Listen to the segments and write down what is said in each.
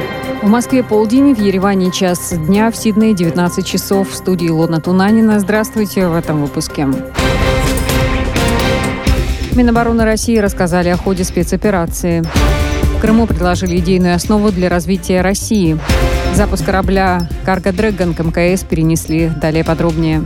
В Москве полдень, в Ереване час дня, в Сиднее 19 часов. В студии Илона Тунанина. Здравствуйте в этом выпуске. Минобороны России рассказали о ходе спецоперации. В Крыму предложили идейную основу для развития России. Запуск корабля «Карго Дрэгон» к МКС перенесли. Далее подробнее.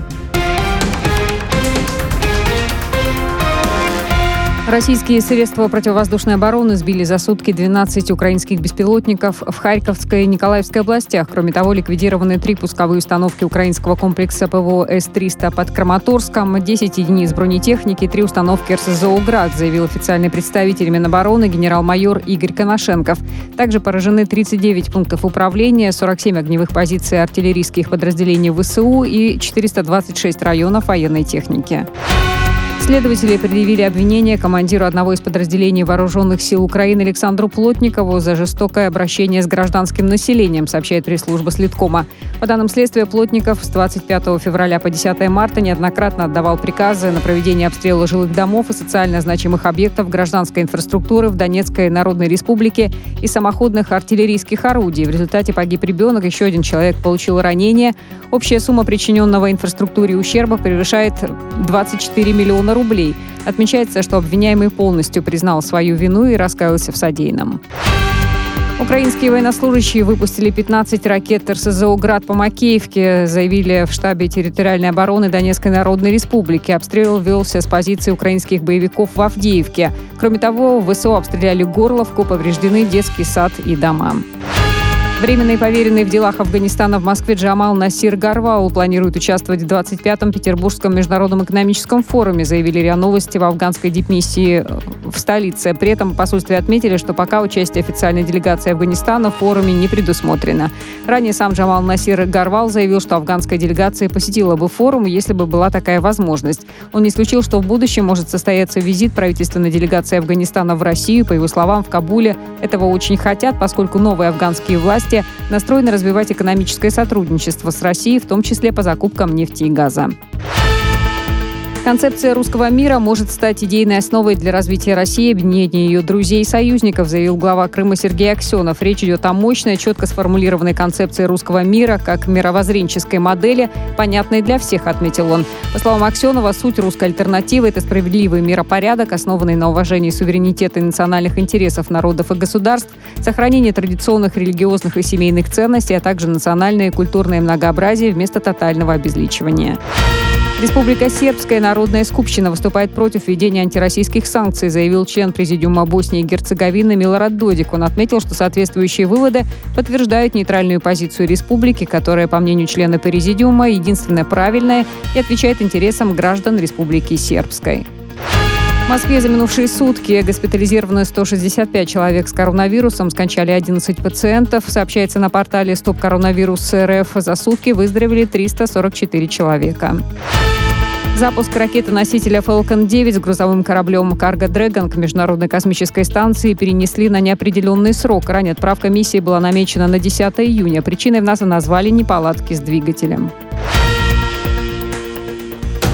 Российские средства противовоздушной обороны сбили за сутки 12 украинских беспилотников в Харьковской и Николаевской областях. Кроме того, ликвидированы 3 пусковые установки украинского комплекса ПВО С-300 под Краматорском, 10 единиц бронетехники, 3 установки РСЗО «Град», заявил официальный представитель Минобороны генерал-майор Игорь Коношенков. Также поражены 39 пунктов управления, 47 огневых позиций артиллерийских подразделений ВСУ и 426 районов военной техники. Следователи предъявили обвинение командиру одного из подразделений вооруженных сил Украины Александру Плотникову за жестокое обращение с гражданским населением, сообщает пресс-служба Следкома. По данным следствия, Плотников с 25 февраля по 10 марта неоднократно отдавал приказы на проведение обстрела жилых домов и социально значимых объектов гражданской инфраструктуры в Донецкой Народной Республике и самоходных артиллерийских орудий. В результате погиб ребенок, еще один человек получил ранение. Общая сумма причиненного инфраструктуре ущерба превышает 24 миллиона рублей. Отмечается, что обвиняемый полностью признал свою вину и раскаялся в содеянном. Украинские военнослужащие выпустили 15 ракет РСЗО «Град» по Макеевке, заявили в штабе территориальной обороны Донецкой Народной Республики. Обстрел велся с позиции украинских боевиков в Авдеевке. Кроме того, в ВСУ обстреляли Горловку, повреждены детский сад и дома. Временный поверенный в делах Афганистана в Москве Джамал Насир Гарвал планирует участвовать в 25-м Петербургском международном экономическом форуме, заявили РИА Новости в афганской дипмиссии в столице. При этом в посольстве отметили, что пока участие официальной делегации Афганистана в форуме не предусмотрено. Ранее сам Джамал Насир Гарвал заявил, что афганская делегация посетила бы форум, если бы была такая возможность. Он не исключил, что в будущем может состояться визит правительственной делегации Афганистана в Россию. По его словам, в Кабуле этого очень хотят, поскольку новые афганские власти настроены развивать экономическое сотрудничество с Россией, в том числе по закупкам нефти и газа. Концепция русского мира может стать идейной основой для развития России, объединения ее друзей и союзников, заявил глава Крыма Сергей Аксенов. Речь идет о мощной, четко сформулированной концепции русского мира как мировоззренческой модели, понятной для всех, отметил он. По словам Аксенова, суть русской альтернативы – это справедливый миропорядок, основанный на уважении суверенитета и национальных интересов народов и государств, сохранение традиционных религиозных и семейных ценностей, а также национальное и культурное многообразие вместо тотального обезличивания. Республика Сербская народная скупщина выступает против введения антироссийских санкций, заявил член Президиума Боснии и Герцеговины Милорад Додик. Он отметил, что соответствующие выводы подтверждают нейтральную позицию республики, которая, по мнению члена Президиума, единственная правильная и отвечает интересам граждан Республики Сербской. В Москве за минувшие сутки госпитализировано 165 человек с коронавирусом, скончали 11 пациентов. Сообщается на портале «Стоп коронавирус РФ». За сутки выздоровели 344 человека. Запуск ракеты-носителя Falcon 9 с грузовым кораблем «Карго Дрэгон» к Международной космической станции перенесли на неопределенный срок. Ранее отправка миссии была намечена на 10 июня. Причиной в НАСА назвали неполадки с двигателем.